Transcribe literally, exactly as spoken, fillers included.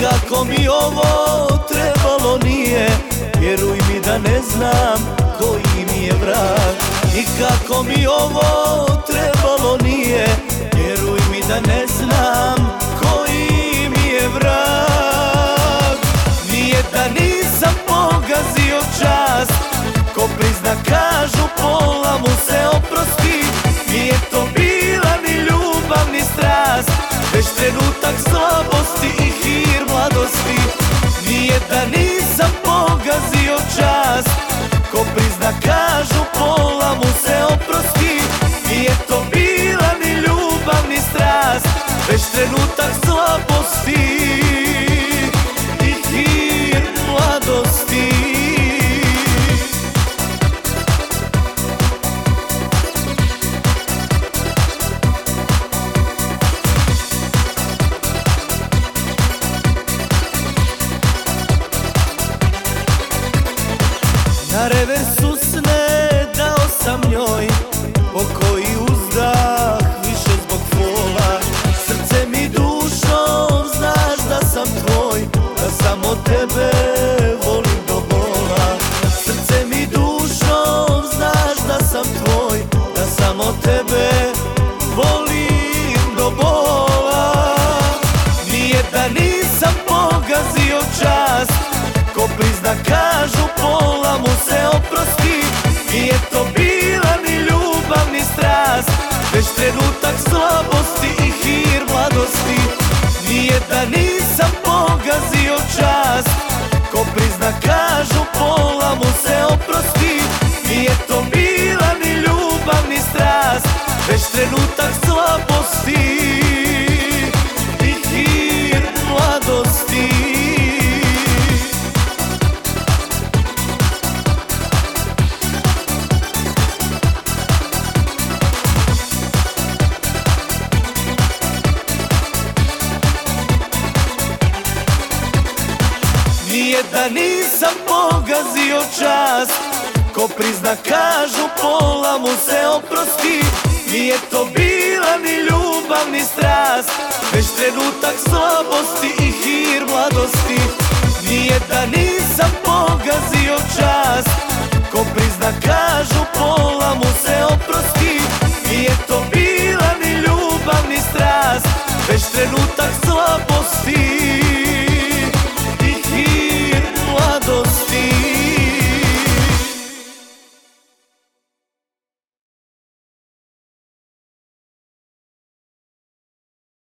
Nikako mi ovo trebalo nije, vjeruj mi da ne znam koji mi je vrag. Nikako mi ovo trebalo nije, vjeruj mi da ne znam koji mi je vrag. Nije da nisam pogazio čast, ko prizna kažu pola mu se oprosti. Nije to bila ni ljubav ni strast, već trenutak slabosti i hir mladosti. Nije da nisam pogazio čast, ko prizna kažu pola mu se oprosti. Nije to bila ni ljubav ni strast, već trenutak slabosti i hir mladosti. Na reversu sne dao sam njoj pokoji uzdah, više zbog fola. Srcem i dušom znaš da sam tvoj, da samo tebe volim do bola. Srcem i dušom znaš da sam tvoj, da samo tebe volim do bola. Nije da nisam pogazio čast, ko prizna kažu pola mu se oprosti. Nije to bila ni ljubav ni strast, već trenutak slabosti i hir mladosti. Nije da nisam pogazio čast, ko prizna kažu pola mu se oprosti. Nije to bila ni ljubav ni strast, već trenutak slabosti i hir mladosti. Nije da nisam pogazio čast, ko prizna kažu pola mu se oprosti. Nije to bila ni ljubav ni strast, već trenutak slabosti i hir mladosti. Nije da nisam pogazio čast, ko prizna kažu pola mu se oprosti. Nije to bila ni ljubav ni strast, već trenutak slabosti